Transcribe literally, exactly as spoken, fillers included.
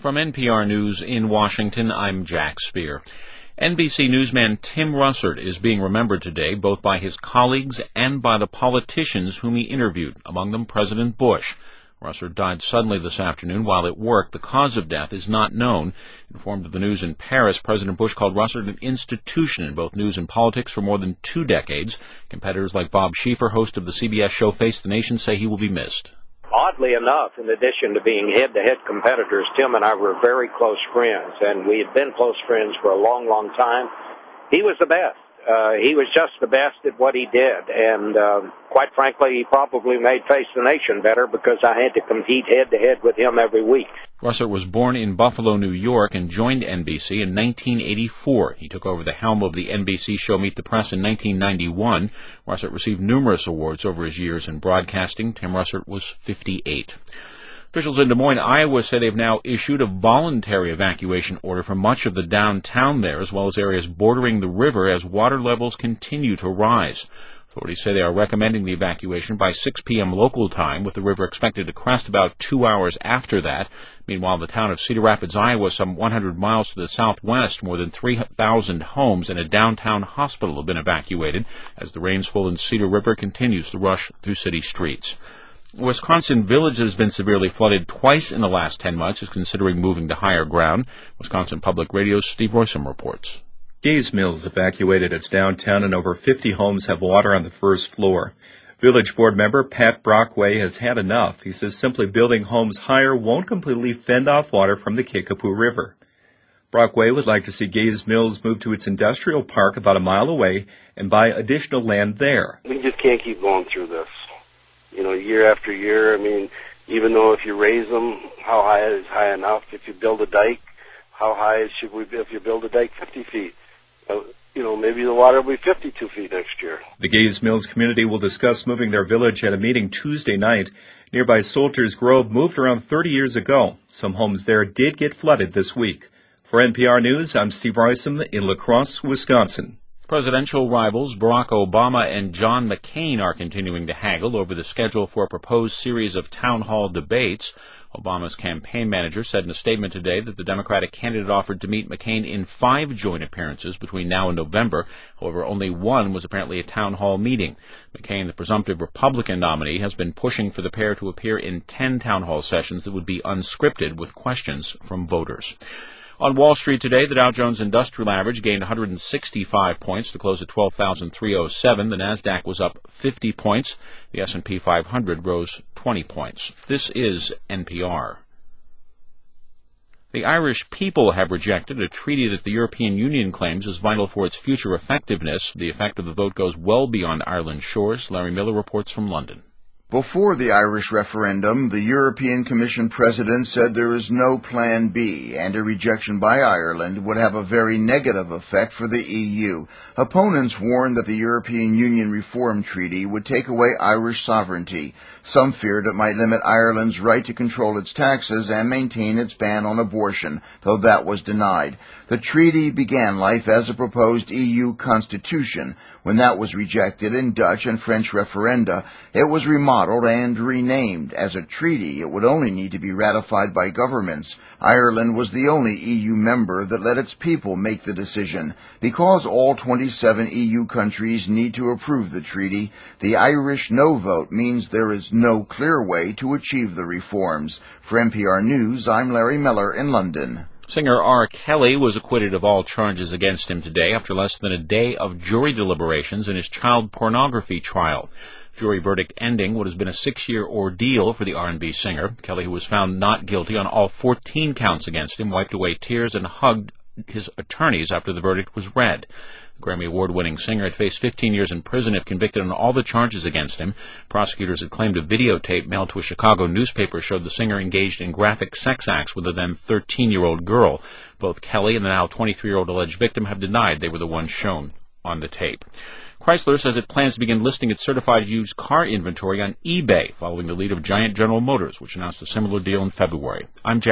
From N P R News in Washington, I'm Jack Speer. N B C newsman Tim Russert is being remembered today both by his colleagues and by the politicians whom he interviewed, among them President Bush. Russert died suddenly this afternoon while at work. The cause of death is not known. Informed of the news in Paris, President Bush called Russert an institution in both news and politics for more than two decades. Competitors like Bob Schieffer, host of the C B S show Face the Nation, say he will be missed. Oddly enough, in addition to being head-to-head competitors, Tim and I were very close friends, and we had been close friends for a long, long time. He was the best. Uh, he was just the best at what he did, and uh, quite frankly, he probably made Face the Nation better because I had to compete head-to-head with him every week. Russert was born in Buffalo, New York, and joined N B C in nineteen eighty-four. He took over the helm of the N B C show Meet the Press in nineteen ninety-one. Russert received numerous awards over his years in broadcasting. Tim Russert was fifty-eight. Officials in Des Moines, Iowa, say they've now issued a voluntary evacuation order for much of the downtown there, as well as areas bordering the river, as water levels continue to rise. Authorities say they are recommending the evacuation by six p.m. local time, with the river expected to crest about two hours after that. Meanwhile, the town of Cedar Rapids, Iowa, some one hundred miles to the southwest, more than three thousand homes and a downtown hospital have been evacuated as the rains full in Cedar River continues to rush through city streets. Wisconsin Village has been severely flooded twice in the last ten months, is considering moving to higher ground. Wisconsin Public Radio's Steve Royson reports. Gaze Mills evacuated its downtown, and over fifty homes have water on the first floor. Village board member Pat Brockway has had enough. He says simply building homes higher won't completely fend off water from the Kickapoo River. Brockway would like to see Gaze Mills move to its industrial park about a mile away and buy additional land there. We just can't keep going through this. You know, year after year. I mean, even though if you raise them, how high is high enough? If you build a dike, how high should we be? If you build a dike fifty feet? Uh, you know, maybe the water will be fifty-two feet next year. The Gaze Mills community will discuss moving their village at a meeting Tuesday night. Nearby Soldiers Grove moved around thirty years ago. Some homes there did get flooded this week. For N P R News, I'm Steve Royson in La Crosse, Wisconsin. Presidential rivals Barack Obama and John McCain are continuing to haggle over the schedule for a proposed series of town hall debates. Obama's campaign manager said in a statement today that the Democratic candidate offered to meet McCain in five joint appearances between now and November. However, only one was apparently a town hall meeting. McCain, the presumptive Republican nominee, has been pushing for the pair to appear in ten town hall sessions that would be unscripted with questions from voters. On Wall Street today, the Dow Jones Industrial Average gained one hundred sixty-five points to close at twelve thousand three hundred seven. The Nasdaq was up fifty points. The S and P five hundred rose twenty points. This is N P R. The Irish people have rejected a treaty that the European Union claims is vital for its future effectiveness. The effect of the vote goes well beyond Ireland's shores. Larry Miller reports from London. Before the Irish referendum, the European Commission President said there is no Plan B, and a rejection by Ireland would have a very negative effect for the E U. Opponents warned that the European Union Reform Treaty would take away Irish sovereignty. Some feared it might limit Ireland's right to control its taxes and maintain its ban on abortion, though that was denied. The treaty began life as a proposed E U constitution. When that was rejected in Dutch and French referenda, it was remodeled and renamed. As a treaty, it would only need to be ratified by governments. Ireland was the only E U member that let its people make the decision. Because all twenty-seven E U countries need to approve the treaty, the Irish no vote means there is no clear way to achieve the reforms. For N P R News, I'm Larry Miller in London. Singer R. Kelly was acquitted of all charges against him today after less than a day of jury deliberations in his child pornography trial. Jury verdict ending what has been a six-year ordeal for the R and B singer. Kelly, who was found not guilty on all fourteen counts against him, wiped away tears and hugged his attorneys after the verdict was read. The Grammy Award-winning singer had faced fifteen years in prison if convicted on all the charges against him. Prosecutors had claimed a videotape mailed to a Chicago newspaper showed the singer engaged in graphic sex acts with a then thirteen-year-old girl. Both Kelly and the now twenty-three-year-old alleged victim have denied they were the ones shown on the tape. Chrysler says it plans to begin listing its certified used car inventory on eBay, following the lead of Giant General Motors, which announced a similar deal in February. I'm Jack